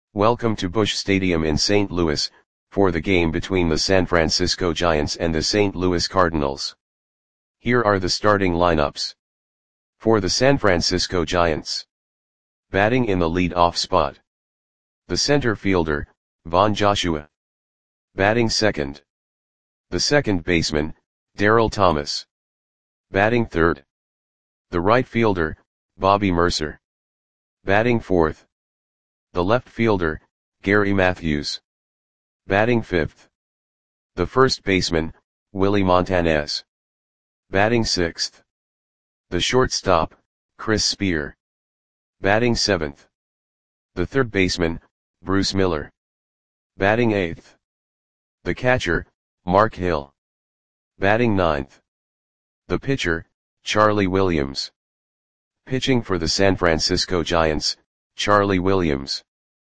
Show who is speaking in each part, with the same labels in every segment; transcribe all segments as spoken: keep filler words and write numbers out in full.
Speaker 1: Welcome to Busch Stadium in Saint Louis, for the game between the San Francisco Giants and the Saint Louis Cardinals. Here are the starting lineups. For the San Francisco Giants. Batting in the lead-off spot. The center fielder, Von Joshua. Batting second. The second baseman, Daryl Thomas. Batting third. The right fielder, Bobby Murcer. Batting fourth. The left fielder, Gary Matthews. Batting fifth. The first baseman, Willie Montanez. Batting sixth. The shortstop, Chris Spear. Batting seventh. The third baseman, Bruce Miller. Batting eighth. The catcher, Mark Hill. Batting ninth. The pitcher, Charlie Williams. Pitching for the San Francisco Giants, Charlie Williams.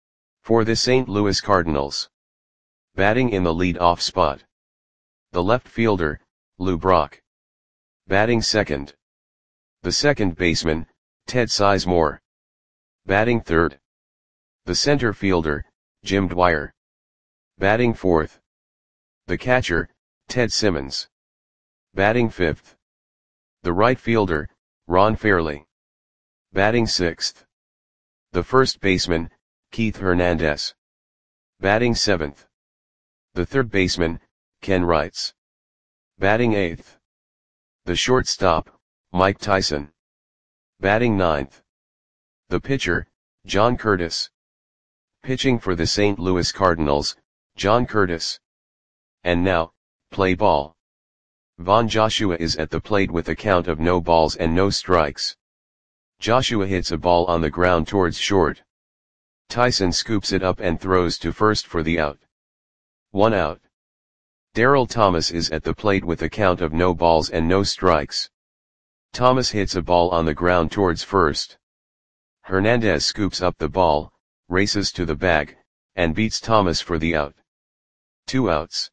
Speaker 1: For the Saint Louis Cardinals. Batting in the lead-off spot. The left fielder, Lou Brock. Batting second. The second baseman, Ted Sizemore. Batting third. The center fielder, Jim Dwyer. Batting fourth. The catcher, Ted Simmons. Batting fifth. The right fielder, Ron Fairly. Batting sixth. The first baseman, Keith Hernandez. Batting seventh. The third baseman, Ken Wrights. Batting eighth. The shortstop, Mike Tyson. Batting ninth. The pitcher, John Curtis. Pitching for the Saint Louis Cardinals, John Curtis. And now, play ball. Von Joshua is at the plate with a count of no balls and no strikes. Joshua hits a ball on the ground towards short. Tyson scoops it up and throws to first for the out. One out. Daryl Thomas is at the plate with a count of no balls and no strikes. Thomas hits a ball on the ground towards first. Hernandez scoops up the ball, races to the bag, and beats Thomas for the out. Two outs.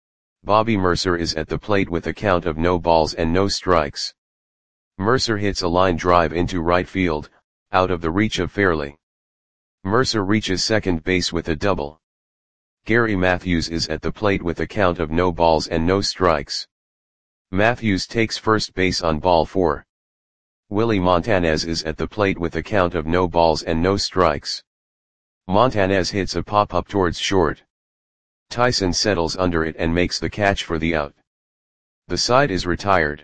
Speaker 1: Bobby Murcer is at the plate with a count of no balls and no strikes. Murcer hits a line drive into right field, out of the reach of Fairly. Murcer reaches second base with a double. Gary Matthews is at the plate with a count of no balls and no strikes. Matthews takes first base on ball four. Willie Montanez is at the plate with a count of no balls and no strikes. Montanez hits a pop-up towards short. Tyson settles under it and makes the catch for the out. The side is retired.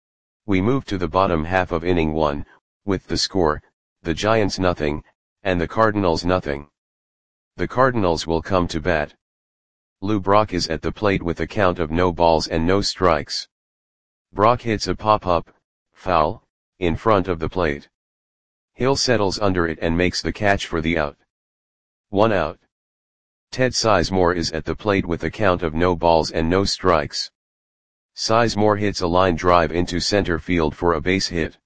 Speaker 1: We move to the bottom half of inning one, with the score, the Giants nothing, and the Cardinals nothing. The Cardinals will come to bat. Lou Brock is at the plate with a count of no balls and no strikes. Brock hits a pop-up, foul, in front of the plate. Hill settles under it and makes the catch for the out. One out. Ted Sizemore is at the plate with a count of no balls and no strikes. Sizemore hits a line drive into center field for a base hit.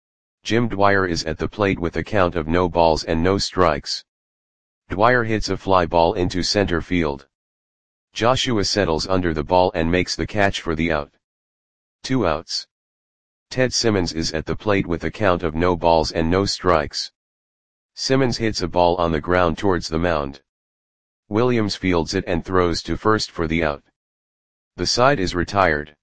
Speaker 1: Jim Dwyer is at the plate with a count of no balls and no strikes. Dwyer hits a fly ball into center field. Joshua settles under the ball and makes the catch for the out. Two outs. Ted Simmons is at the plate with a count of no balls and no strikes. Simmons hits a ball on the ground towards the mound. Williams fields it and throws to first for the out. The side is retired.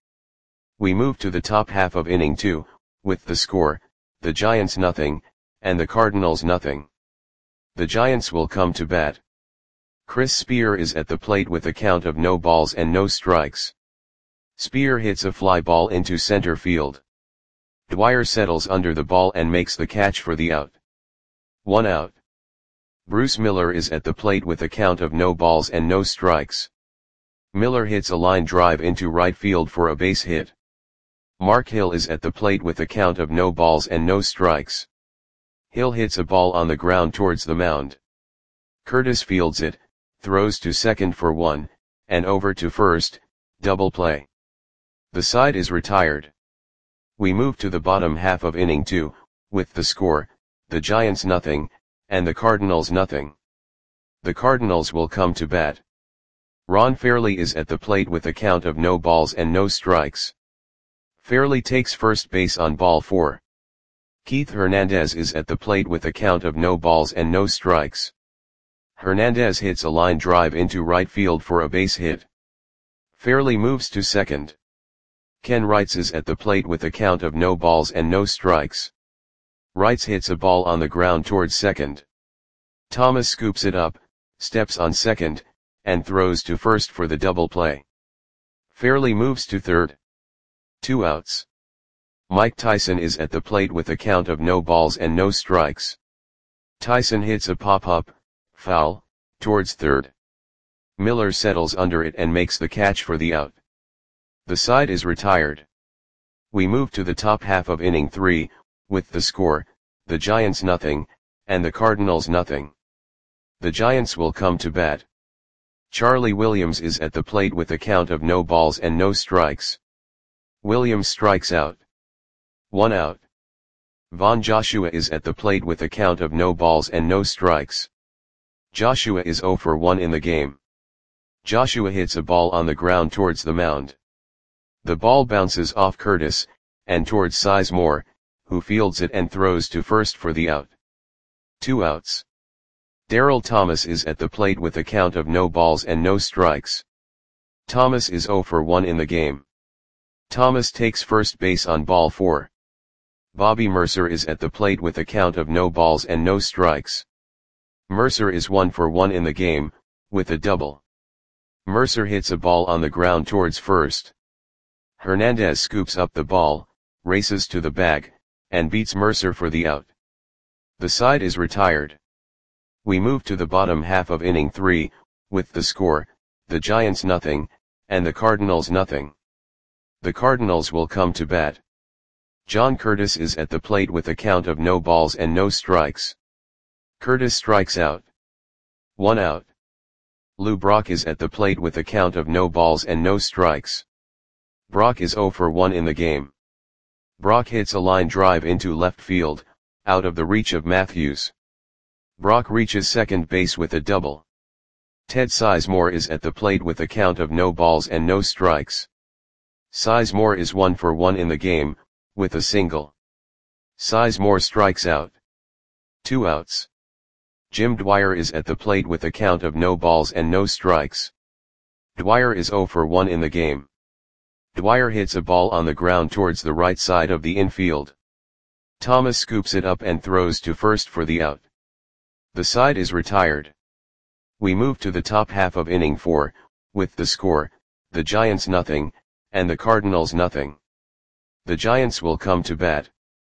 Speaker 1: We move to the top half of inning two, with the score, the Giants nothing, and the Cardinals nothing. The Giants will come to bat. Chris Spear is at the plate with a count of no balls and no strikes. Spear hits a fly ball into center field. Dwyer settles under the ball and makes the catch for the out. One out. Bruce Miller is at the plate with a count of no balls and no strikes. Miller hits a line drive into right field for a base hit. Mark Hill is at the plate with a count of no balls and no strikes. Hill hits a ball on the ground towards the mound. Curtis fields it, throws to second for one, and over to first, double play. The side is retired. We move to the bottom half of inning two, with the score, the Giants nothing, and the Cardinals nothing. The Cardinals will come to bat. Ron Fairly is at the plate with a count of no balls and no strikes. Fairly takes first base on ball four. Keith Hernandez is at the plate with a count of no balls and no strikes. Hernandez hits a line drive into right field for a base hit. Fairly moves to second. Ken Wrights is at the plate with a count of no balls and no strikes. Wrights hits a ball on the ground towards second. Thomas scoops it up, steps on second, and throws to first for the double play. Fairly moves to third. Two outs. Mike Tyson is at the plate with a count of no balls and no strikes. Tyson hits a pop-up, foul, towards third. Miller settles under it and makes the catch for the out. The side is retired. We move to the top half of inning three, with the score, the Giants nothing, and the Cardinals nothing. The Giants will come to bat. Charlie Williams is at the plate with a count of no balls and no strikes. Williams strikes out. One out. Von Joshua is at the plate with a count of no balls and no strikes. Joshua is zero for one in the game. Joshua hits a ball on the ground towards the mound. The ball bounces off Curtis, and towards Sizemore, who fields it and throws to first for the out. Two outs. Darryl Thomas is at the plate with a count of no balls and no strikes. Thomas is zero for one in the game. Thomas takes first base on ball four. Bobby Mercer is at the plate with a count of no balls and no strikes. Mercer is one for one in the game, with a double. Mercer hits a ball on the ground towards first. Hernandez scoops up the ball, races to the bag, and beats Mercer for the out. The side is retired. We move to the bottom half of inning three, with the score, the Giants nothing, and the Cardinals nothing. The Cardinals will come to bat. John Curtis is at the plate with a count of no balls and no strikes. Curtis strikes out. One out. Lou Brock is at the plate with a count of no balls and no strikes. Brock is zero for one in the game. Brock hits a line drive into left field, out of the reach of Matthews. Brock reaches second base with a double. Ted Sizemore is at the plate with a count of no balls and no strikes. Sizemore is one for one in the game, with a single. Sizemore strikes out. Two outs. Jim Dwyer is at the plate with a count of no balls and no strikes. Dwyer is zero for one in the game. Dwyer hits a ball on the ground towards the right side of the infield. Thomas scoops it up and throws to first for the out. The side is retired. We move to the top half of inning four, with the score, the Giants nothing, and the Cardinals nothing. The Giants will come to bat.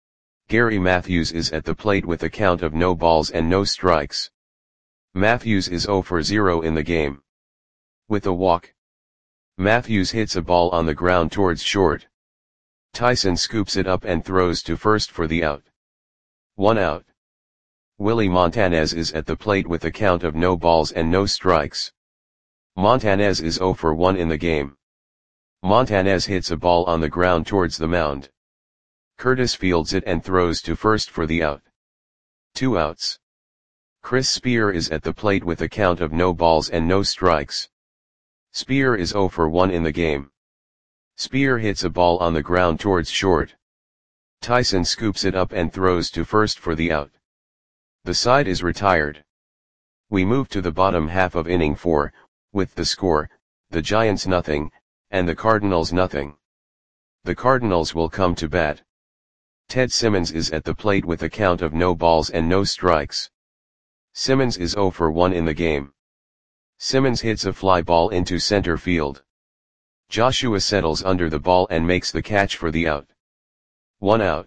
Speaker 1: Gary Matthews is at the plate with a count of no balls and no strikes. Matthews is zero for zero in the game. With a walk. Matthews hits a ball on the ground towards short. Tyson scoops it up and throws to first for the out. One out. Willie Montanez is at the plate with a count of no balls and no strikes. Montanez is zero for one in the game. Montanez hits a ball on the ground towards the mound. Curtis fields it and throws to first for the out. Two outs. Chris Spear is at the plate with a count of no balls and no strikes. Spear is zero for one in the game. Spear hits a ball on the ground towards short. Tyson scoops it up and throws to first for the out. The side is retired. We move to the bottom half of inning four, with the score, the Giants nothing, and the Cardinals nothing. The Cardinals will come to bat. Ted Simmons is at the plate with a count of no balls and no strikes. Simmons is zero for one in the game. Simmons hits a fly ball into center field. Joshua settles under the ball and makes the catch for the out. One out.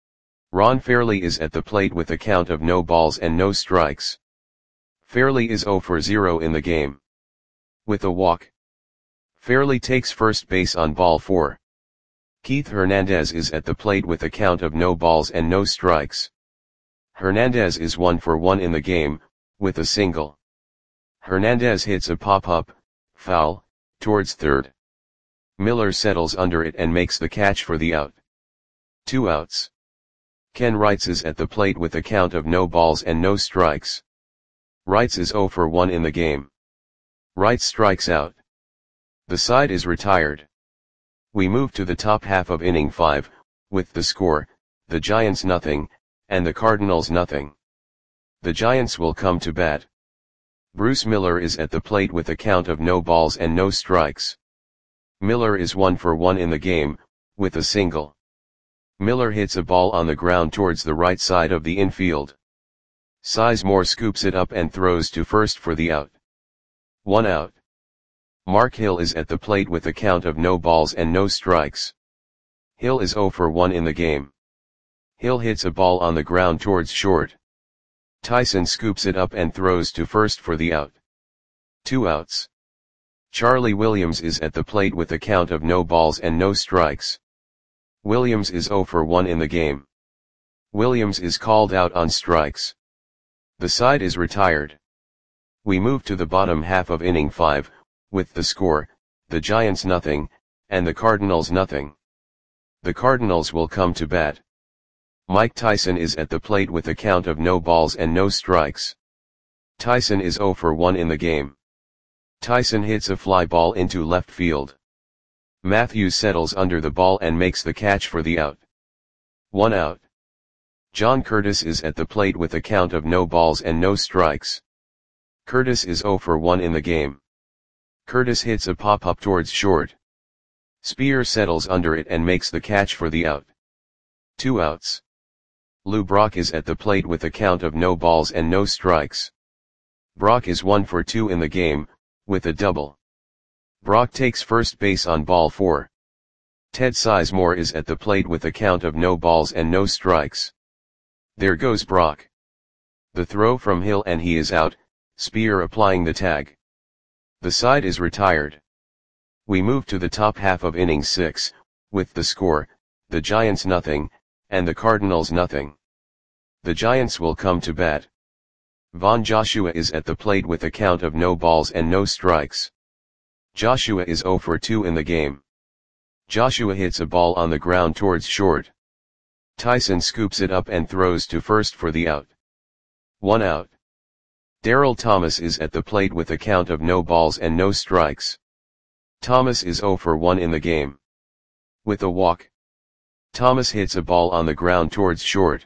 Speaker 1: Ron Fairley is at the plate with a count of no balls and no strikes. Fairley is zero for zero in the game. With a walk. Fairley takes first base on ball four. Keith Hernandez is at the plate with a count of no balls and no strikes. Hernandez is one for one in the game, with a single. Hernandez hits a pop-up, foul, towards third. Miller settles under it and makes the catch for the out. Two outs. Ken Wrights is at the plate with a count of no balls and no strikes. Wrights is zero for one in the game. Wrights strikes out. The side is retired. We move to the top half of inning five, with the score, the Giants nothing, and the Cardinals nothing. The Giants will come to bat. Bruce Miller is at the plate with a count of no balls and no strikes. Miller is one for one in the game, with a single. Miller hits a ball on the ground towards the right side of the infield. Sizemore scoops it up and throws to first for the out. One out. Mark Hill is at the plate with a count of no balls and no strikes. Hill is zero for one in the game. Hill hits a ball on the ground towards short. Tyson scoops it up and throws to first for the out. Two outs. Charlie Williams is at the plate with a count of no balls and no strikes. Williams is zero for one in the game. Williams is called out on strikes. The side is retired. We move to the bottom half of inning five, with the score, the Giants nothing, and the Cardinals nothing. The Cardinals will come to bat. Mike Tyson is at the plate with a count of no balls and no strikes. Tyson is zero for one in the game. Tyson hits a fly ball into left field. Matthews settles under the ball and makes the catch for the out. One out. John Curtis is at the plate with a count of no balls and no strikes. Curtis is zero for one in the game. Curtis hits a pop-up towards short. Spear settles under it and makes the catch for the out. Two outs. Lou Brock is at the plate with a count of no balls and no strikes. Brock is one for two in the game, with a double. Brock takes first base on ball four. Ted Sizemore is at the plate with a count of no balls and no strikes. There goes Brock. The throw from Hill and he is out, Spear applying the tag. The side is retired. We move to the top half of inning six, with the score, the Giants nothing, and the Cardinals nothing. The Giants will come to bat. Von Joshua is at the plate with a count of no balls and no strikes. Joshua is zero for two in the game. Joshua hits a ball on the ground towards short. Tyson scoops it up and throws to first for the out. One out. Darryl Thomas is at the plate with a count of no balls and no strikes. Thomas is zero for one in the game. With a walk. Thomas hits a ball on the ground towards short.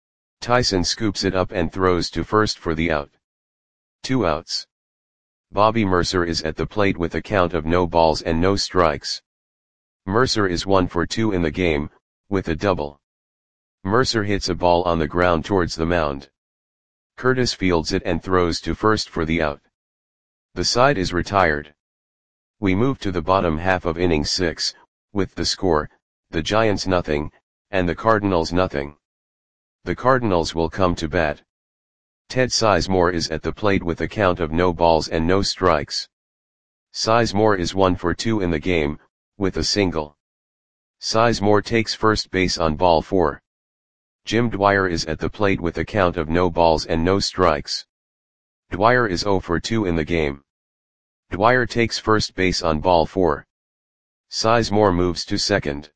Speaker 1: Tyson scoops it up and throws to first for the out. Two outs. Bobby Mercer is at the plate with a count of no balls and no strikes. Mercer is one for two in the game, with a double. Mercer hits a ball on the ground towards the mound. Curtis fields it and throws to first for the out. The side is retired. We move to the bottom half of inning six, with the score, the Giants nothing, and the Cardinals nothing. The Cardinals will come to bat. Ted Sizemore is at the plate with a count of no balls and no strikes. Sizemore is one for two in the game, with a single. Sizemore takes first base on ball four. Jim Dwyer is at the plate with a count of no balls and no strikes. Dwyer is zero for two in the game. Dwyer takes first base on ball four. Sizemore moves to second.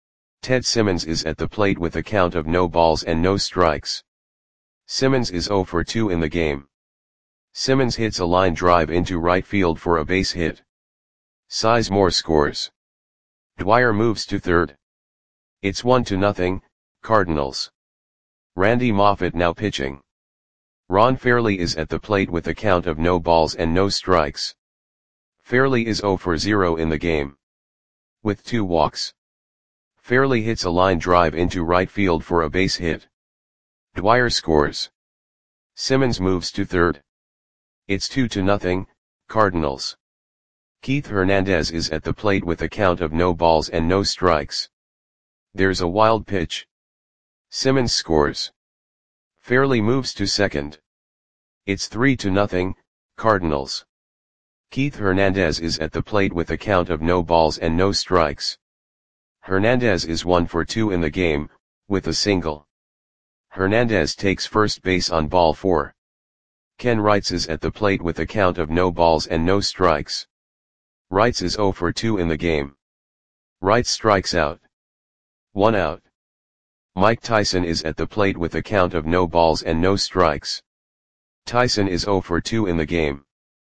Speaker 1: Ted Simmons is at the plate with a count of no balls and no strikes. Simmons is zero for two in the game. Simmons hits a line drive into right field for a base hit. Sizemore scores. Dwyer moves to third. It's one to nothing, Cardinals. Randy Moffett now pitching. Ron Fairley is at the plate with a count of no balls and no strikes. Fairley is zero for zero in the game. With two walks. Fairley hits a line drive into right field for a base hit. Dwyer scores. Simmons moves to third. It's two to nothing, Cardinals. Keith Hernandez is at the plate with a count of no balls and no strikes. There's a wild pitch. Simmons scores. Fairley moves to second. It's three to nothing, Cardinals. Keith Hernandez is at the plate with a count of no balls and no strikes. Hernandez is one for two in the game, with a single. Hernandez takes first base on ball four. Ken Wrights is at the plate with a count of no balls and no strikes. Wrights is zero for two in the game. Wrights strikes out. One out. Mike Tyson is at the plate with a count of no balls and no strikes. Tyson is zero for two in the game.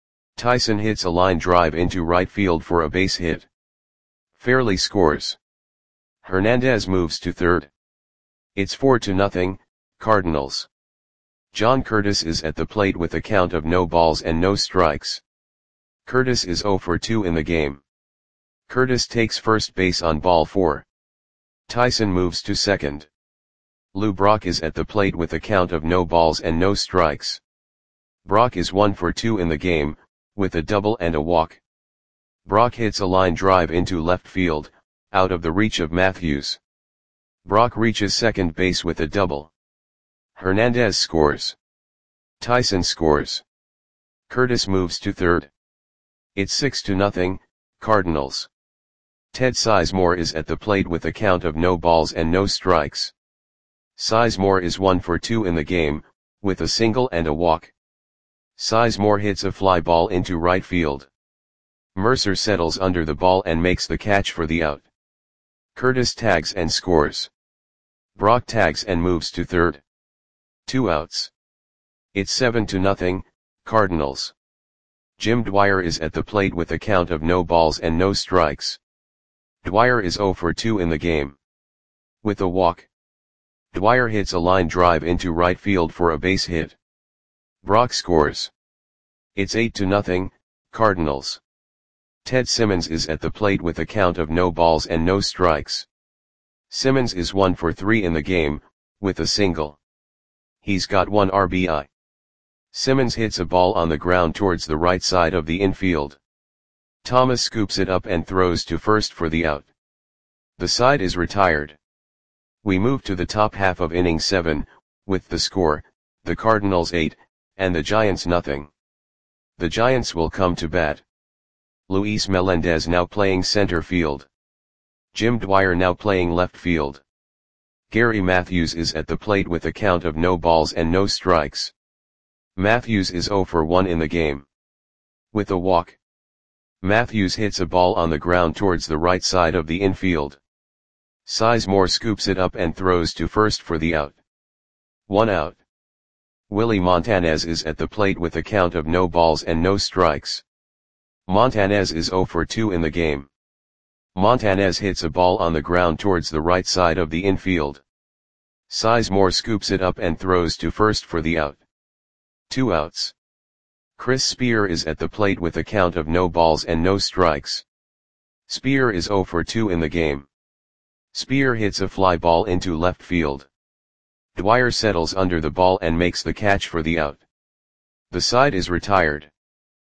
Speaker 1: Tyson hits a line drive into right field for a base hit. Fairley scores. Hernandez moves to third. It's four to nothing, Cardinals. John Curtis is at the plate with a count of no balls and no strikes. Curtis is zero for two in the game. Curtis takes first base on ball four. Tyson moves to second. Lou Brock is at the plate with a count of no balls and no strikes. Brock is one for two in the game, with a double and a walk. Brock hits a line drive into left field, out of the reach of Matthews. Brock reaches second base with a double. Hernandez scores. Tyson scores. Curtis moves to third. It's six to nothing, Cardinals. Ted Sizemore is at the plate with a count of no balls and no strikes. Sizemore is one for two in the game, with a single and a walk. Sizemore hits a fly ball into right field. Mercer settles under the ball and makes the catch for the out. Curtis tags and scores. Brock tags and moves to third. Two outs. It's seven to nothing, Cardinals. Jim Dwyer is at the plate with a count of no balls and no strikes. Dwyer is zero for two in the game. With a walk. Dwyer hits a line drive into right field for a base hit. Brock scores. It's eight to nothing, Cardinals. Ted Simmons is at the plate with a count of no balls and no strikes. Simmons is one for three in the game, with a single. He's got one R B I. Simmons hits a ball on the ground towards the right side of the infield. Thomas scoops it up and throws to first for the out. The side is retired. We move to the top half of inning seven, with the score, the Cardinals eight, and the Giants nothing. The Giants will come to bat. Luis Melendez now playing center field. Jim Dwyer now playing left field. Gary Matthews is at the plate with a count of no balls and no strikes. Matthews is zero for one in the game. With a walk. Matthews hits a ball on the ground towards the right side of the infield. Sizemore scoops it up and throws to first for the out. One out. Willie Montanez is at the plate with a count of no balls and no strikes. Montanez is zero for two in the game. Montanez hits a ball on the ground towards the right side of the infield. Sizemore scoops it up and throws to first for the out. Two outs. Chris Spear is at the plate with a count of no balls and no strikes. Spear is zero for two in the game. Spear hits a fly ball into left field. Dwyer settles under the ball and makes the catch for the out. The side is retired.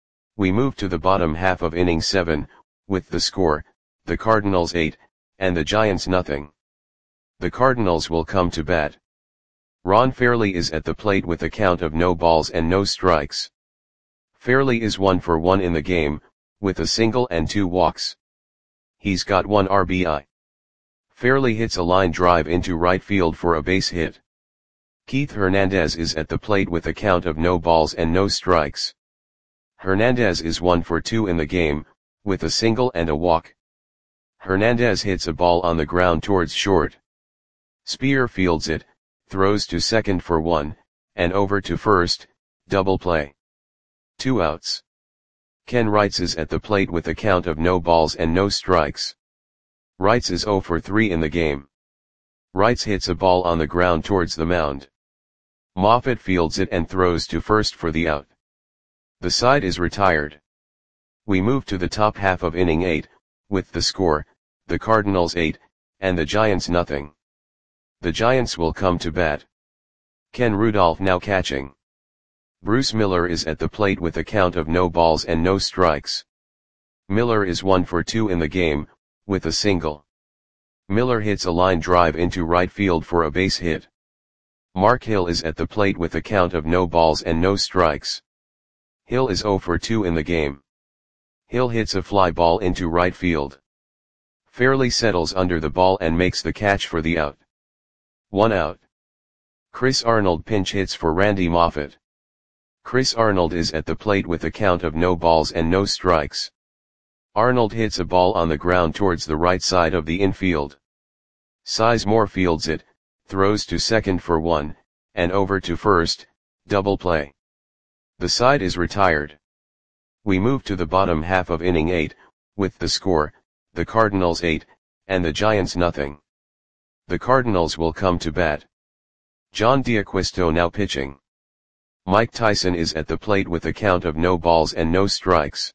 Speaker 1: We move to the bottom half of inning seven, with the score, the Cardinals eight, and the Giants nothing. The Cardinals will come to bat. Ron Fairley is at the plate with a count of no balls and no strikes. Fairley is one for one in the game, with a single and two walks. He's got one R B I. Fairley hits a line drive into right field for a base hit. Keith Hernandez is at the plate with a count of no balls and no strikes. Hernandez is one for two in the game, with a single and a walk. Hernandez hits a ball on the ground towards short. Spear fields it, throws to second for one, and over to first, double play. Two outs. Ken Wrights is at the plate with a count of no balls and no strikes. Wrights is zero for three in the game. Wrights hits a ball on the ground towards the mound. Moffett fields it and throws to first for the out. The side is retired. We move to the top half of inning eight, with the score, the Cardinals eight, and the Giants nothing. The Giants will come to bat. Ken Rudolph now catching. Bruce Miller is at the plate with a count of no balls and no strikes. Miller is one for two in the game, with a single. Miller hits a line drive into right field for a base hit. Mark Hill is at the plate with a count of no balls and no strikes. Hill is zero for two in the game. Hill hits a fly ball into right field. Fairley settles under the ball and makes the catch for the out. One out. Chris Arnold pinch hits for Randy Moffett. Chris Arnold is at the plate with a count of no balls and no strikes. Arnold hits a ball on the ground towards the right side of the infield. Sizemore fields it, throws to second for one, and over to first, double play. The side is retired. We move to the bottom half of inning eight, with the score, the Cardinals eight, and the Giants nothing. The Cardinals will come to bat. John D'Acquisto now pitching. Mike Tyson is at the plate with a count of no balls and no strikes.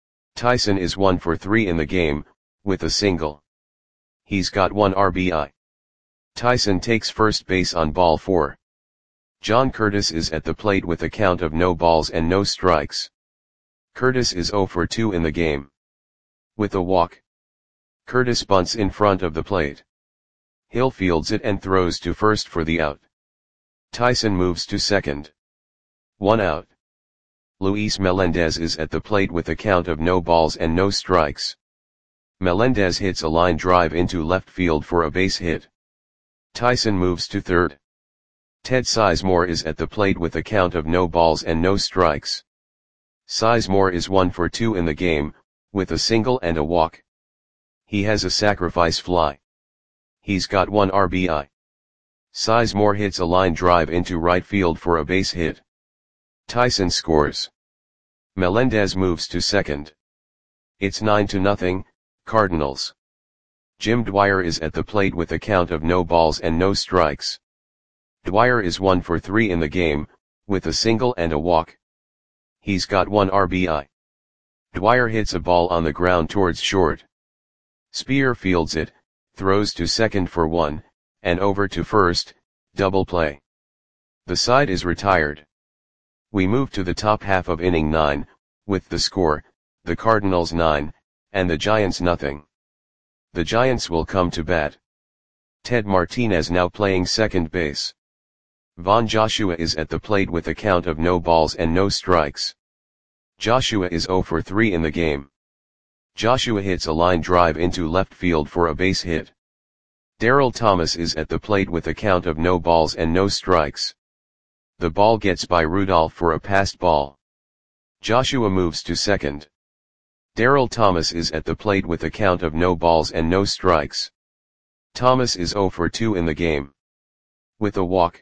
Speaker 1: Tyson is one for three in the game, with a single. He's got one R B I. Tyson takes first base on ball four. John Curtis is at the plate with a count of no balls and no strikes. Curtis is zero for two in the game. With a walk. Curtis bunts in front of the plate. Hill fields it and throws to first for the out. Tyson moves to second. One out. Luis Melendez is at the plate with a count of no balls and no strikes. Melendez hits a line drive into left field for a base hit. Tyson moves to third. Ted Sizemore is at the plate with a count of no balls and no strikes. Sizemore is one for two in the game, with a single and a walk. He has a sacrifice fly. He's got one R B I. Sizemore hits a line drive into right field for a base hit. Tyson scores. Melendez moves to second. It's nine to nothing, Cardinals. Jim Dwyer is at the plate with a count of no balls and no strikes. Dwyer is one for three in the game, with a single and a walk. He's got one R B I. Dwyer hits a ball on the ground towards short. Spear fields it, throws to second for one, and over to first, double play. The side is retired. We move to the top half of inning nine, with the score, the Cardinals nine, and the Giants nothing. The Giants will come to bat. Ted Martinez now playing second base. Von Joshua is at the plate with a count of no balls and no strikes. Joshua is zero for three in the game. Joshua hits a line drive into left field for a base hit. Darryl Thomas is at the plate with a count of no balls and no strikes. The ball gets by Rudolph for a passed ball. Joshua moves to second. Darryl Thomas is at the plate with a count of no balls and no strikes. Thomas is zero for two in the game. With a walk.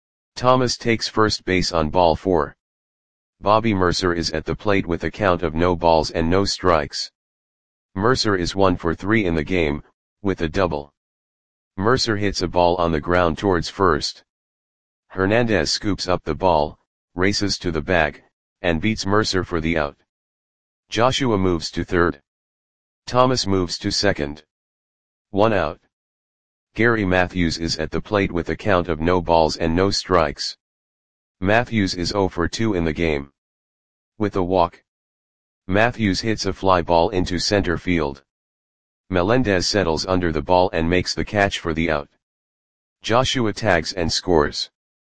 Speaker 1: Thomas takes first base on ball four. Bobby Mercer is at the plate with a count of no balls and no strikes. Mercer is one for three in the game, with a double. Mercer hits a ball on the ground towards first. Hernandez scoops up the ball, races to the bag, and beats Mercer for the out. Joshua moves to third. Thomas moves to second. One out. Gary Matthews is at the plate with a count of no balls and no strikes. Matthews is zero for two in the game. With a walk. Matthews hits a fly ball into center field. Melendez settles under the ball and makes the catch for the out. Joshua tags and scores.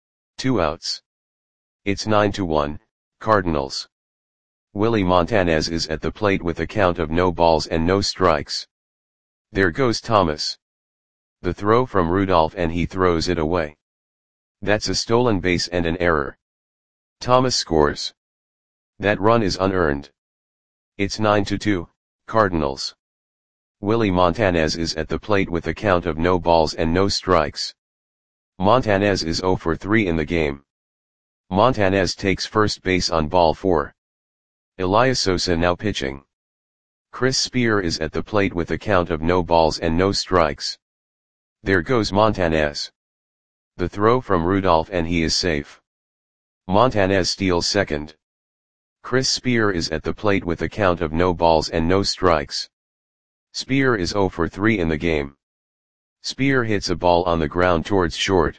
Speaker 1: Two outs. It's nine to one, Cardinals. Willie Montanez is at the plate with a count of no balls and no strikes. There goes Thomas. The throw from Rudolph and he throws it away. That's a stolen base and an error. Thomas scores. That run is unearned. It's nine to two, Cardinals. Willie Montanez is at the plate with a count of no balls and no strikes. Montanez is zero for three in the game. Montanez takes first base on ball four. Elias Sosa now pitching. Chris Spear is at the plate with a count of no balls and no strikes. There goes Montanez. The throw from Rudolph and he is safe. Montanez steals second. Chris Spear is at the plate with a count of no balls and no strikes. Spear is zero for three in the game. Spear hits a ball on the ground towards short.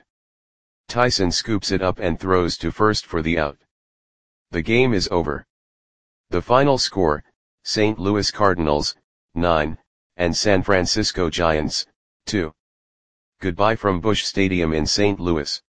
Speaker 1: Tyson scoops it up and throws to first for the out. The game is over. The final score, Saint Louis Cardinals, nine, and San Francisco Giants, two. Goodbye from Busch Stadium in Saint Louis.